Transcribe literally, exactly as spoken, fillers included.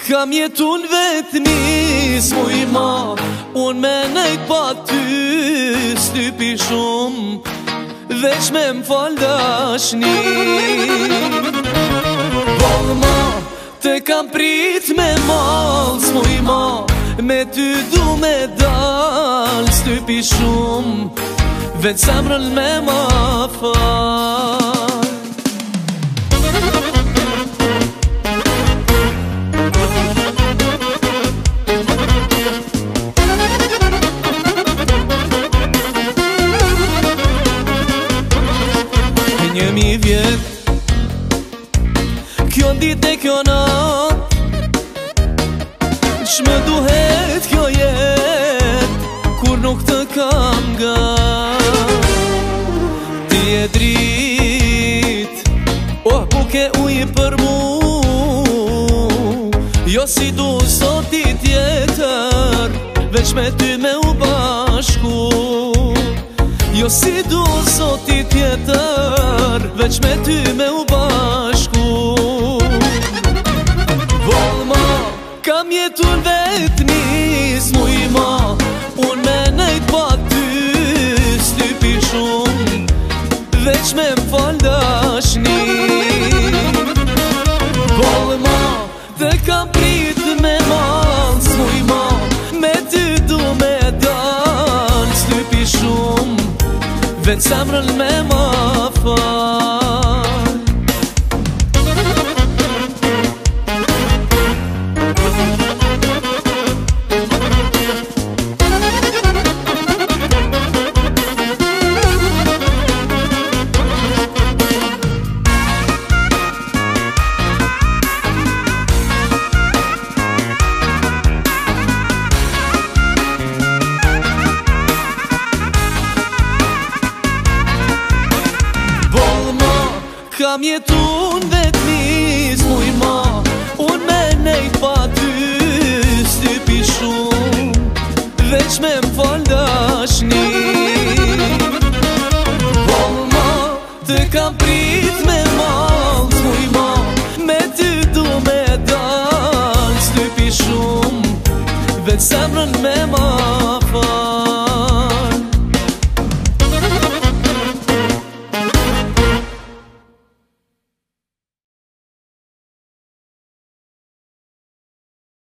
Kam jetun vetëmis muj ma, unë me nejt pa ty s'typi shumë, veç me m'fal dashni. Ball ma, te kam prit me mal s'muj ma, me ty du me dal s'typi shumë, veç semrën me ma fal. Njëmi vjet, kjo dit e kjo nat, Ç'më duhet kjo jet, kur nuk të kam gat. Ti e drit, oh buke uj për mu, jo si du sot i tjetër, veç me ty me u bashku. Jo si du sot i tjetër, veç me ty me u bashku. Ball ma, kam jetun vetëmis muj ma, unë me nejt pa ty s'typi shumë, veç me m'fal dashni. Ball ma, te kam prit me mal s'muj ma, me ty du me dal s'typi shumë, veç semrën me ma fal. Kam jetun vetëmis muj ma, unë me nejt pa ty s'typi shumë, veç me m'fal dashni.